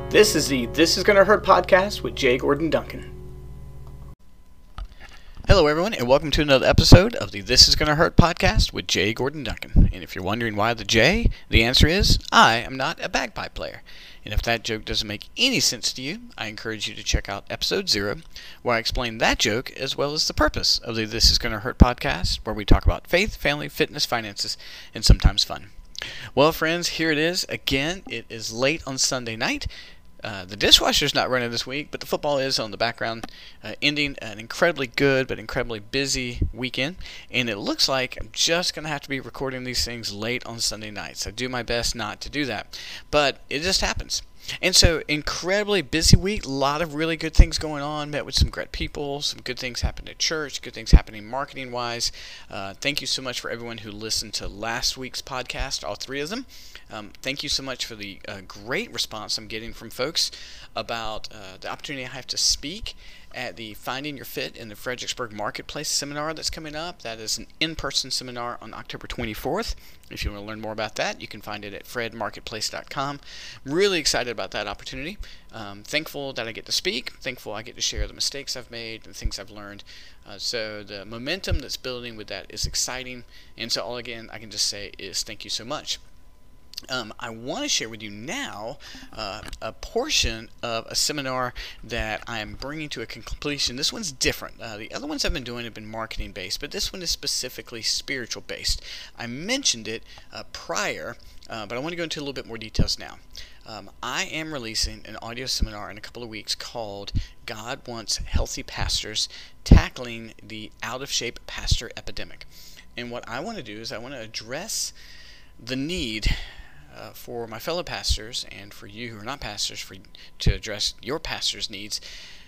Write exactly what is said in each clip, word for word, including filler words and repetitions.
This is the This Is Gonna Hurt podcast with Jay Gordon Duncan. Hello everyone, and welcome to another episode of the This Is Gonna Hurt podcast with Jay Gordon Duncan. And if you're wondering why the J, the answer is, I am not a bagpipe player. And if that joke doesn't make any sense to you, I encourage you to check out episode zero, where I explain that joke as well as the purpose of the This Is Gonna Hurt podcast, where we talk about faith, family, fitness, finances, and sometimes fun. Well, friends, here it is again. It is late on Sunday night. Uh, the dishwasher's not running this week, but the football is on the background, uh, ending an incredibly good but incredibly busy weekend. And it looks like I'm just going to have to be recording these things late on Sunday nights. I do my best not to do that, but it just happens. And so, incredibly busy week, a lot of really good things going on, met with some great people, some good things happened at church, good things happening marketing-wise. Uh, thank you so much for everyone who listened to last week's podcast, all three of them. Um, thank you so much for the uh, great response I'm getting from folks about uh, the opportunity I have to speak at the Finding Your Fit in the Fredericksburg Marketplace seminar that's coming up. That is an in-person seminar on October twenty-fourth. If you want to learn more about that, you can find it at fred marketplace dot com. Really excited about that opportunity. Um, thankful that I get to speak. Thankful I get to share the mistakes I've made and things I've learned. Uh, so the momentum that's building with that is exciting. And so all again I can just say is thank you so much. Um, I want to share with you now uh, a portion of a seminar that I am bringing to a completion. This one's different. Uh, the other ones I've been doing have been marketing based, but this one is specifically spiritual based. I mentioned it uh, prior, uh, but I want to go into a little bit more details now. Um, I am releasing an audio seminar in a couple of weeks called God Wants Healthy Pastors, Tackling the Out-of-Shape Pastor Epidemic. And what I want to do is I want to address the need Uh, for my fellow pastors and for you who are not pastors, for to address your pastor's needs,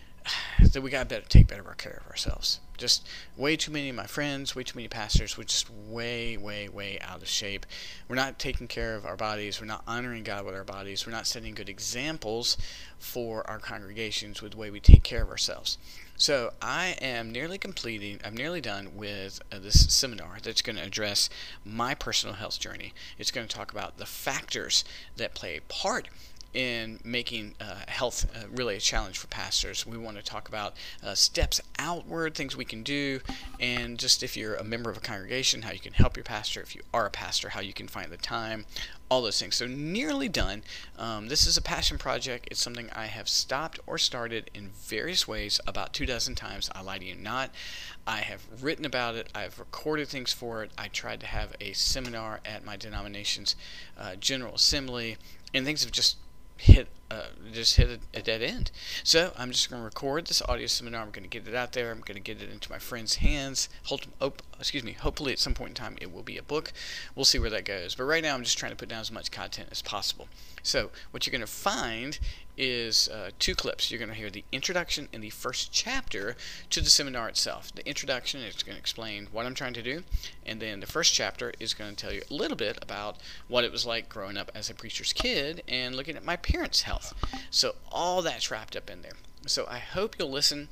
that we got to take better care of ourselves. Just way too many of my friends, way too many pastors, we're just way, way, way out of shape. We're not taking care of our bodies. We're not honoring God with our bodies. We're not setting good examples for our congregations with the way we take care of ourselves. So I am nearly completing, I'm nearly done with uh, this seminar that's going to address my personal health journey. It's going to talk about the factors that play a part in making uh, health uh, really a challenge for pastors. We want to talk about uh, steps outward, things we can do, and just if you're a member of a congregation, how you can help your pastor. If you are a pastor, how you can find the time, all those things. So nearly done. Um, this is a passion project. It's something I have stopped or started in various ways about two dozen times. I lie to you not. I have written about it. I've recorded things for it. I tried to have a seminar at my denomination's uh, General Assembly, and things have just hit uh, just hit a, a dead end. So I'm just going to record this audio seminar. I'm going to get it out there. I'm going to get it into my friends' hands. Hold, oh, excuse me. Hopefully at some point in time it will be a book. We'll see where that goes. But right now I'm just trying to put down as much content as possible. So what you're going to find is uh, two clips. You're going to hear the introduction and the first chapter to the seminar itself. The introduction is going to explain what I'm trying to do, and then the first chapter is going to tell you a little bit about what it was like growing up as a preacher's kid and looking at my parents' health. So all that's wrapped up in there. So I hope you'll listen.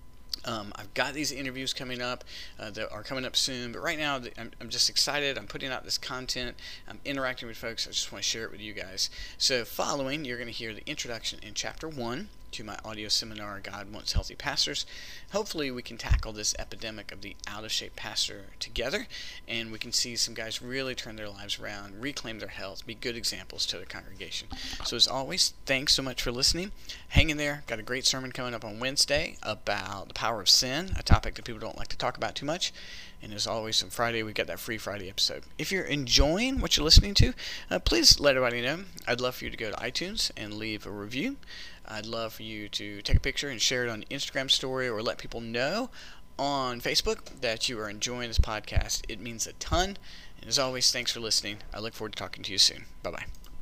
Um, I've got these interviews coming up uh, that are coming up soon, but right now I'm, I'm just excited. I'm putting out this content. I'm interacting with folks. I just want to share it with you guys. So following, you're going to hear the introduction in chapter one to my audio seminar, God Wants Healthy Pastors. Hopefully we can tackle this epidemic of the out-of-shape pastor together, and we can see some guys really turn their lives around, reclaim their health, be good examples to their congregation. So as always, thanks so much for listening. Hang in there. Got a great sermon coming up on Wednesday about the power of sin, a topic that people don't like to talk about too much. And as always, on Friday, we got that free Friday episode. If you're enjoying what you're listening to, uh, please let everybody know. I'd love for you to go to iTunes and leave a review. I'd love for you to take a picture and share it on Instagram story, or let people know on Facebook that you are enjoying this podcast. It means a ton. And as always, thanks for listening. I look forward to talking to you soon. Bye-bye.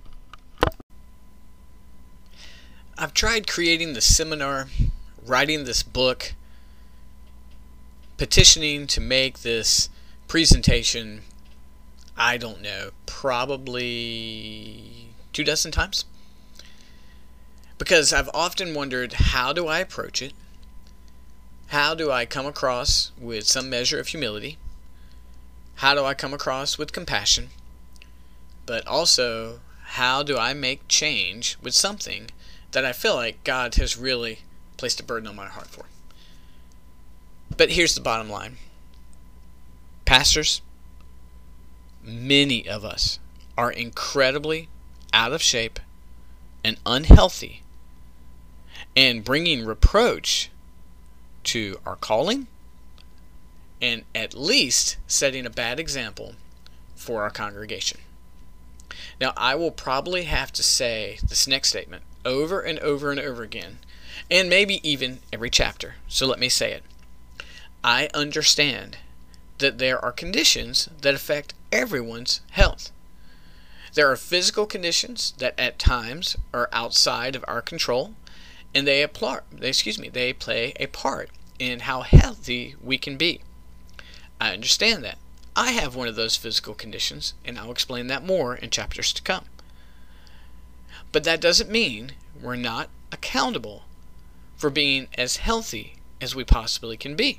I've tried creating this seminar, writing this book, petitioning to make this presentation, I don't know, probably two dozen times. Because I've often wondered, how do I approach it? How do I come across with some measure of humility? How do I come across with compassion? But also, how do I make change with something that I feel like God has really placed a burden on my heart for. But here's the bottom line. Pastors, many of us are incredibly out of shape and unhealthy, and bringing reproach to our calling, and at least setting a bad example for our congregation. Now, I will probably have to say this next statement over and over and over again, and maybe even every chapter, so let me say it. I understand that there are conditions that affect everyone's health. There are physical conditions that at times are outside of our control, and they apply, excuse me, they play a part in how healthy we can be. I understand that. I have one of those physical conditions, and I'll explain that more in chapters to come. But that doesn't mean we're not accountable for being as healthy as we possibly can be.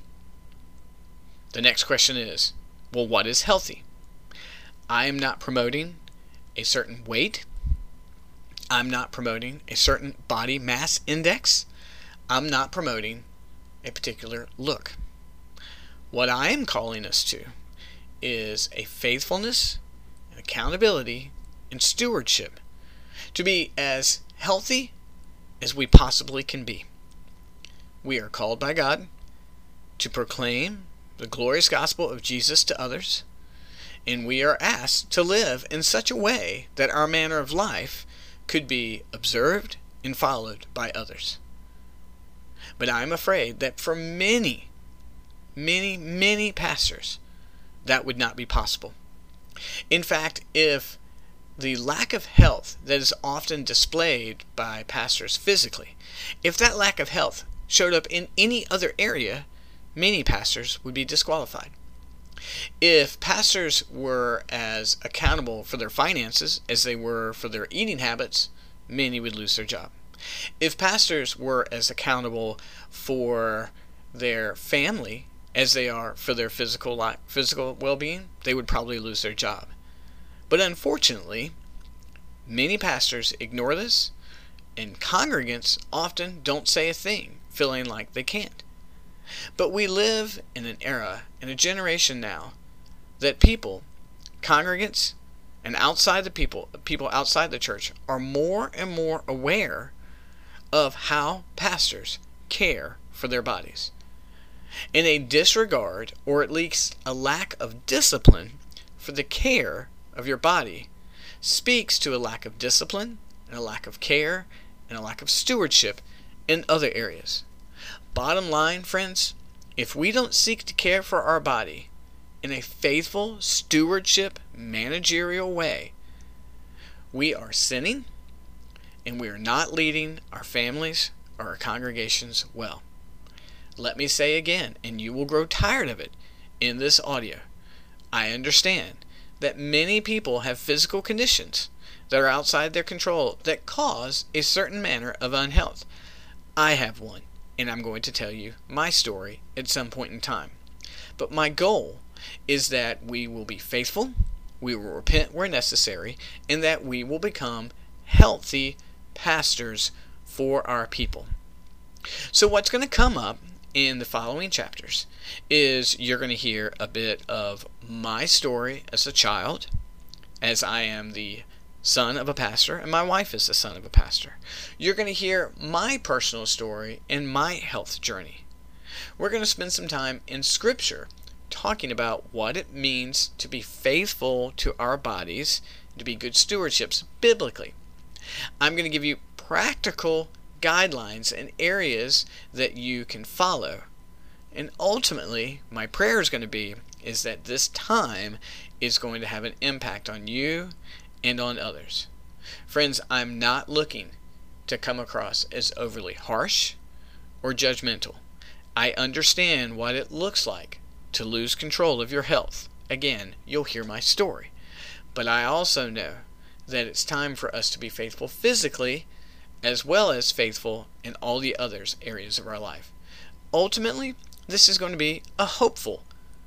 The next question is, well, what is healthy? I am not promoting a certain weight. I'm not promoting a certain body mass index. I'm not promoting a particular look. What I am calling us to is a faithfulness, and accountability, and stewardship to be as healthy as we possibly can be. We are called by God to proclaim the glorious gospel of Jesus to others, and we are asked to live in such a way that our manner of life could be observed and followed by others. But I'm afraid that for many, many, many pastors, that would not be possible. In fact, if the lack of health that is often displayed by pastors physically, if that lack of health showed up in any other area, many pastors would be disqualified. If pastors were as accountable for their finances as they were for their eating habits, many would lose their job. If pastors were as accountable for their family as they are for their physical life, physical well-being, they would probably lose their job. But unfortunately, many pastors ignore this, and congregants often don't say a thing, feeling like they can't. But we live in an era, in a generation now, that people, congregants, and outside the people, people outside the church, are more and more aware of how pastors care for their bodies. And a disregard, or at least a lack of discipline for the care of your body, speaks to a lack of discipline, and a lack of care, and a lack of stewardship in other areas. Bottom line, friends, if we don't seek to care for our body in a faithful stewardship, managerial way, we are sinning, and we are not leading our families or our congregations well. Let me say again, and you will grow tired of it in this audio, I understand that many people have physical conditions that are outside their control that cause a certain manner of unhealth. I have one, and I'm going to tell you my story at some point in time. But my goal is that we will be faithful, we will repent where necessary, and that we will become healthy pastors for our people. So what's going to come up in the following chapters is you're going to hear a bit of my story as a child, as I am the son of a pastor, and my wife is the son of a pastor. You're going to hear my personal story and my health journey. We're going to spend some time in Scripture talking about what it means to be faithful to our bodies, to be good stewardships biblically. I'm going to give you practical guidelines and areas that you can follow. And ultimately, my prayer is going to be is that this time is going to have an impact on you and on others. Friends, I'm not looking to come across as overly harsh or judgmental. I understand what it looks like to lose control of your health. Again, you'll hear my story. But I also know that it's time for us to be faithful physically as well as faithful in all the other areas of our life. Ultimately, this is going to be a hopeful,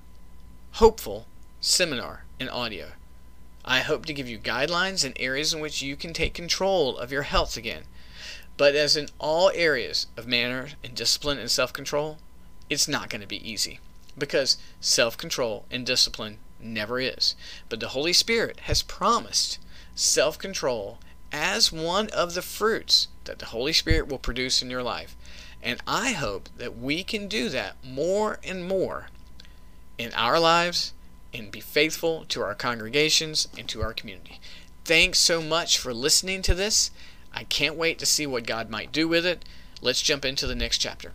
hopeful seminar in audio. I hope to give you guidelines and areas in which you can take control of your health again. But as in all areas of manner and discipline and self-control, it's not going to be easy, because self-control and discipline never is. But the Holy Spirit has promised self-control as one of the fruits that the Holy Spirit will produce in your life. And I hope that we can do that more and more in our lives and be faithful to our congregations and to our community. Thanks so much for listening to this. I can't wait to see what God might do with it. Let's jump into the next chapter.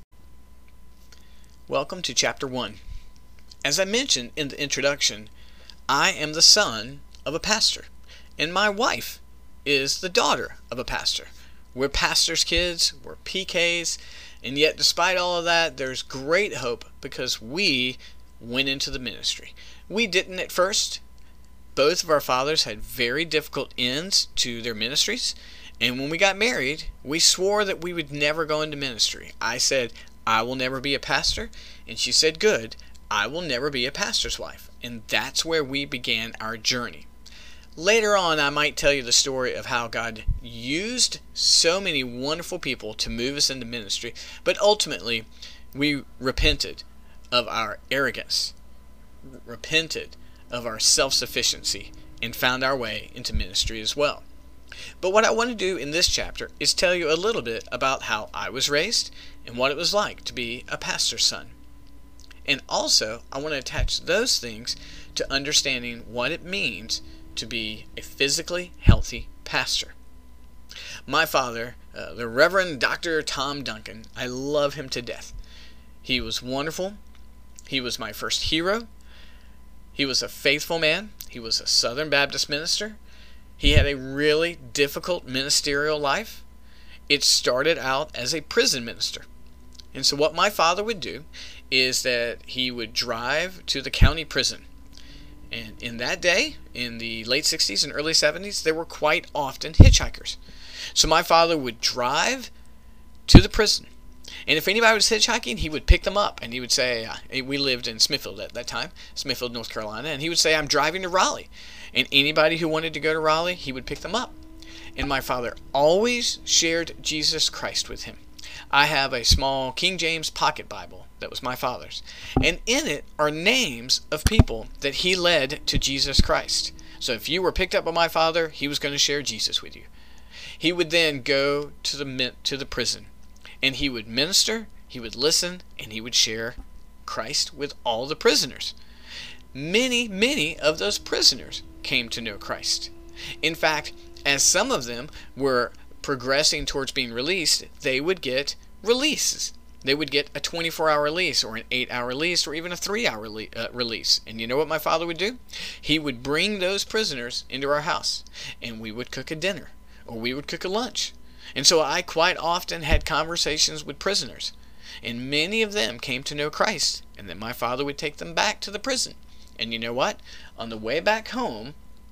Welcome to chapter one. As I mentioned in the introduction, I am the son of a pastor, and my wife is the daughter of a pastor. We're pastors' kids, we're P Ks, and yet despite all of that, there's great hope because we went into the ministry. We didn't at first. Both of our fathers had very difficult ends to their ministries, and when we got married, we swore that we would never go into ministry. I said, I will never be a pastor, and she said, good, I will never be a pastor's wife. And that's where we began our journey. Later on, I might tell you the story of how God used so many wonderful people to move us into ministry, but ultimately, we repented of our arrogance, repented of our self-sufficiency, and found our way into ministry as well. But what I want to do in this chapter is tell you a little bit about how I was raised and what it was like to be a pastor's son. And also, I want to attach those things to understanding what it means to be a physically healthy pastor. My father, uh, the Reverend Doctor Tom Duncan, I love him to death. He was wonderful. He was my first hero. He was a faithful man. He was a Southern Baptist minister. He had a really difficult ministerial life. It started out as a prison minister. And so what my father would do is that he would drive to the county prison. And in that day, in the late sixties and early seventies, there were quite often hitchhikers. So my father would drive to the prison. And if anybody was hitchhiking, he would pick them up. And he would say, uh, we lived in Smithfield at that time, Smithfield, North Carolina. And he would say, I'm driving to Raleigh. And anybody who wanted to go to Raleigh, he would pick them up. And my father always shared Jesus Christ with him. I have a small King James pocket Bible that was my father's. And in it are names of people that he led to Jesus Christ. So if you were picked up by my father, he was going to share Jesus with you. He would then go to the to the prison. And he would minister, he would listen, and he would share Christ with all the prisoners. Many, many of those prisoners came to know Christ. In fact, as some of them were progressing towards being released, they would get releases. They would get a twenty-four hour release or an eight hour release or even a three hour le- uh, release. And you know what my father would do? He would bring those prisoners into our house, and we would cook a dinner, or we would cook a lunch. And so I quite often had conversations with prisoners, and many of them came to know Christ, and then my father would take them back to the prison. And you know what? On the way back home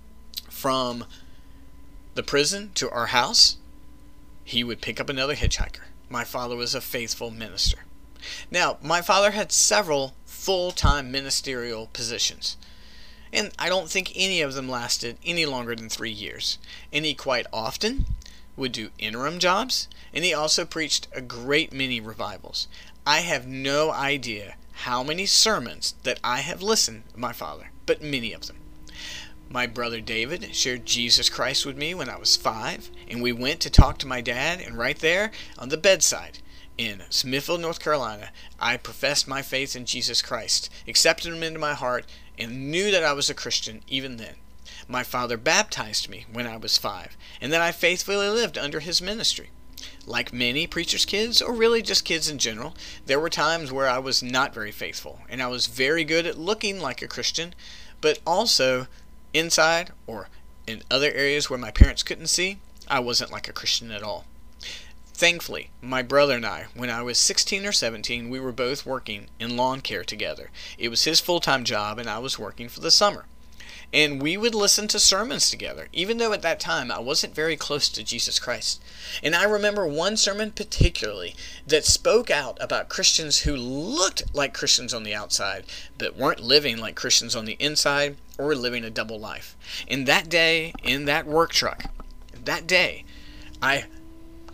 from the prison to our house, he would pick up another hitchhiker. My father was a faithful minister. Now, my father had several full-time ministerial positions, and I don't think any of them lasted any longer than three years. And he quite often would do interim jobs, and he also preached a great many revivals. I have no idea how many sermons that I have listened to my father, but many of them. My brother David shared Jesus Christ with me when I was five, and we went to talk to my dad, and right there on the bedside in Smithfield, North Carolina, I professed my faith in Jesus Christ, accepted him into my heart, and knew that I was a Christian even then. My father baptized me when I was five, and then I faithfully lived under his ministry. Like many preachers' kids, or really just kids in general, there were times where I was not very faithful, and I was very good at looking like a Christian, but also inside, or in other areas where my parents couldn't see, I wasn't like a Christian at all. Thankfully, my brother and I, when I was sixteen or seventeen, we were both working in lawn care together. It was his full-time job, and I was working for the summer. And we would listen to sermons together, even though at that time I wasn't very close to Jesus Christ. And I remember one sermon particularly that spoke out about Christians who looked like Christians on the outside, but weren't living like Christians on the inside, or were living a double life. And that day, in that work truck, that day, I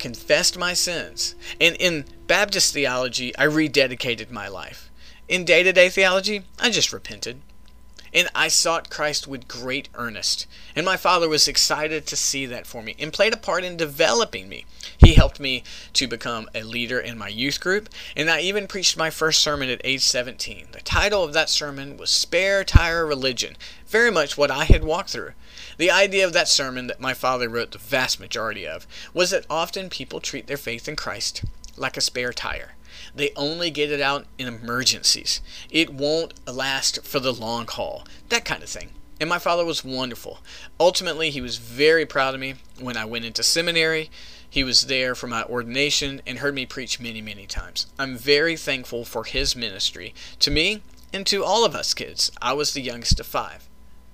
confessed my sins. And in Baptist theology, I rededicated my life. In day-to-day theology, I just repented. And I sought Christ with great earnest. And my father was excited to see that for me and played a part in developing me. He helped me to become a leader in my youth group, and I even preached my first sermon at age seventeen. The title of that sermon was Spare Tire Religion, very much what I had walked through. The idea of that sermon that my father wrote the vast majority of was that often people treat their faith in Christ like a spare tire. They only get it out in emergencies. It won't last for the long haul. That kind of thing. And my father was wonderful. Ultimately, he was very proud of me when I went into seminary. He was there for my ordination and heard me preach many, many times. I'm very thankful for his ministry to me and to all of us kids. I was the youngest of five.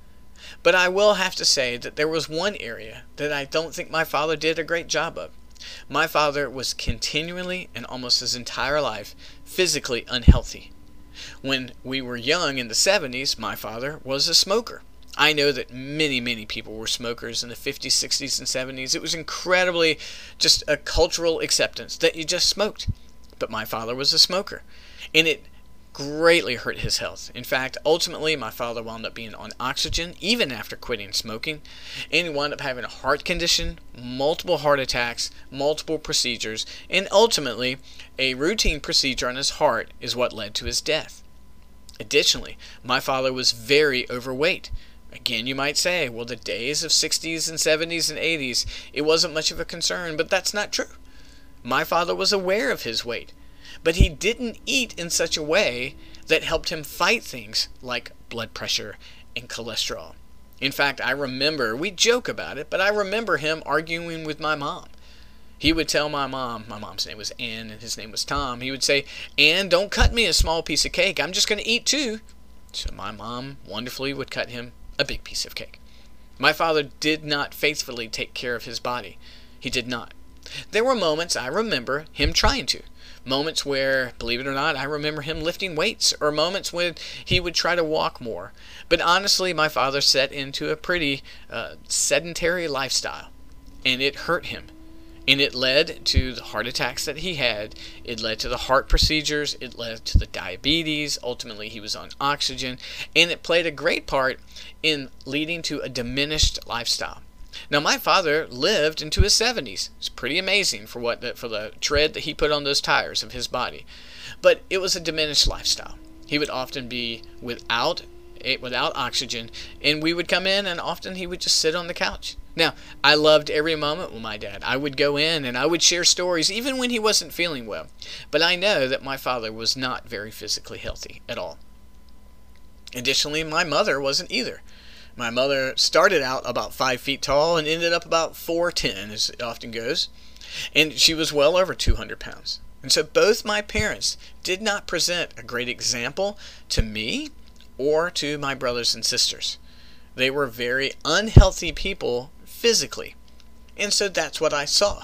But I will have to say that there was one area that I don't think my father did a great job of. My father was continually and almost his entire life physically unhealthy. When we were young in the seventies, my father was a smoker. I know that many, many people were smokers in the fifties, sixties, and seventies. It was incredibly just a cultural acceptance that you just smoked. But my father was a smoker, and it greatly hurt his health. In fact, ultimately, my father wound up being on oxygen even after quitting smoking, and he wound up having a heart condition, multiple heart attacks, multiple procedures, and ultimately, a routine procedure on his heart is what led to his death. Additionally, my father was very overweight. Again, you might say, well, the days of sixties and seventies and eighties, it wasn't much of a concern, but that's not true. My father was aware of his weight, but he didn't eat in such a way that helped him fight things like blood pressure and cholesterol. In fact, I remember, we joke about it, but I remember him arguing with my mom. He would tell my mom, my mom's name was Ann and his name was Tom, he would say, "Ann, don't cut me a small piece of cake, I'm just going to eat too." So my mom wonderfully would cut him a big piece of cake. My father did not faithfully take care of his body. He did not. There were moments I remember him trying to. Moments where, believe it or not, I remember him lifting weights, or moments when he would try to walk more. But honestly, my father set into a pretty uh, sedentary lifestyle, and it hurt him. And it led to the heart attacks that he had. It led to the heart procedures. It led to the diabetes. Ultimately, he was on oxygen. And it played a great part in leading to a diminished lifestyle. Now, my father lived into his seventies. It's pretty amazing for what the, for the tread that he put on those tires of his body. But it was a diminished lifestyle. He would often be without without oxygen, and we would come in, and often he would just sit on the couch. Now, I loved every moment with my dad. I would go in, and I would share stories, even when he wasn't feeling well. But I know that my father was not very physically healthy at all. Additionally, my mother wasn't either. My mother started out about five feet tall and ended up about four ten, as it often goes. And she was well over two hundred pounds. And so both my parents did not present a great example to me or to my brothers and sisters. They were very unhealthy people physically. And so that's what I saw.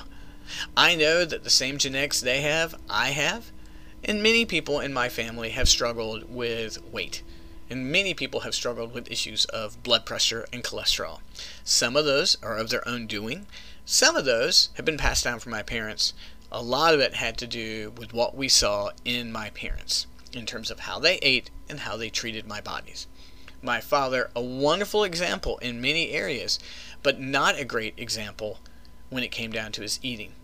I know that the same genetics they have, I have. And many people in my family have struggled with weight. And many people have struggled with issues of blood pressure and cholesterol. Some of those are of their own doing. Some of those have been passed down from my parents. A lot of it had to do with what we saw in my parents in terms of how they ate and how they treated my bodies. My father, a wonderful example in many areas, but not a great example when it came down to his eating.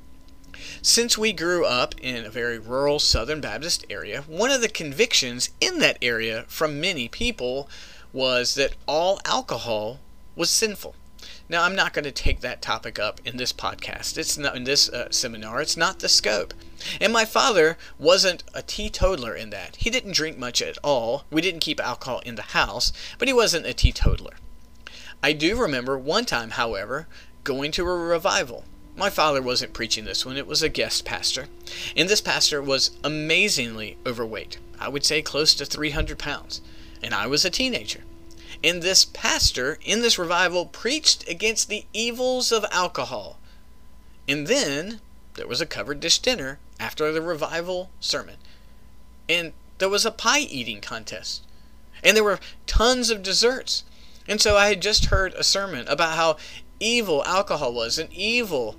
Since we grew up in a very rural Southern Baptist area, one of the convictions in that area from many people was that all alcohol was sinful. Now, I'm not going to take that topic up in this podcast. It's not in this uh, seminar. It's not the scope. And my father wasn't a teetotaler in that. He didn't drink much at all. We didn't keep alcohol in the house, but he wasn't a teetotaler. I do remember one time, however, going to a revival. My father wasn't preaching this one. It was a guest pastor. And this pastor was amazingly overweight. I would say close to three hundred pounds. And I was a teenager. And this pastor in this revival preached against the evils of alcohol. And then there was a covered dish dinner after the revival sermon. And there was a pie eating contest. And there were tons of desserts. And so I had just heard a sermon about how evil alcohol was and evil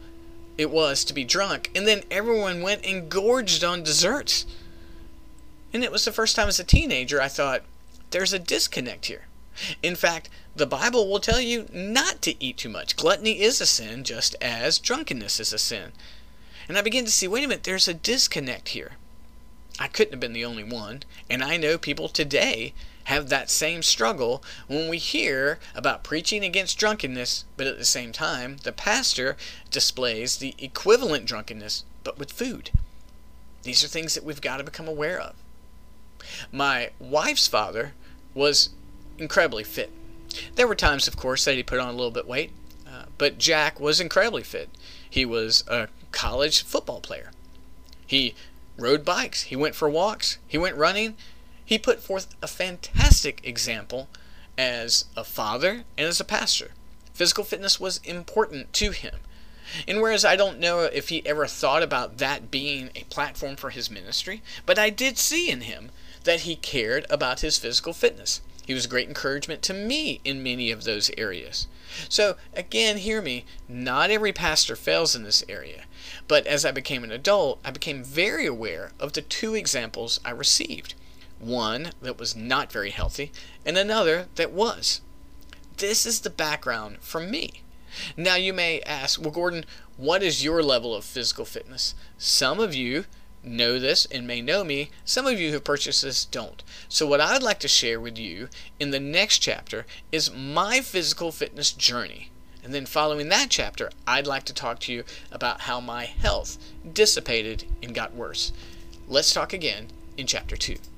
it was to be drunk, and then everyone went and gorged on desserts. And it was the first time as a teenager I thought, there's a disconnect here. In fact, the Bible will tell you not to eat too much. Gluttony is a sin, just as drunkenness is a sin. And I began to see, wait a minute, there's a disconnect here. I couldn't have been the only one, and I know people today have that same struggle when we hear about preaching against drunkenness, but at the same time, the pastor displays the equivalent drunkenness, but with food. These are things that we've got to become aware of. My wife's father was incredibly fit. There were times, of course, that he put on a little bit of weight, uh, but Jack was incredibly fit. He was a college football player. He rode bikes. He went for walks. He went running. He put forth a fantastic example as a father and as a pastor. Physical fitness was important to him. And whereas I don't know if he ever thought about that being a platform for his ministry, but I did see in him that he cared about his physical fitness. He was a great encouragement to me in many of those areas. So again, hear me, not every pastor fails in this area. But as I became an adult, I became very aware of the two examples I received. One that was not very healthy, and another that was. This is the background for me. Now you may ask, well, Gordon, what is your level of physical fitness? Some of you know this and may know me. Some of you who purchase this don't. So what I'd like to share with you in the next chapter is my physical fitness journey. And then following that chapter, I'd like to talk to you about how my health dissipated and got worse. Let's talk again in chapter two.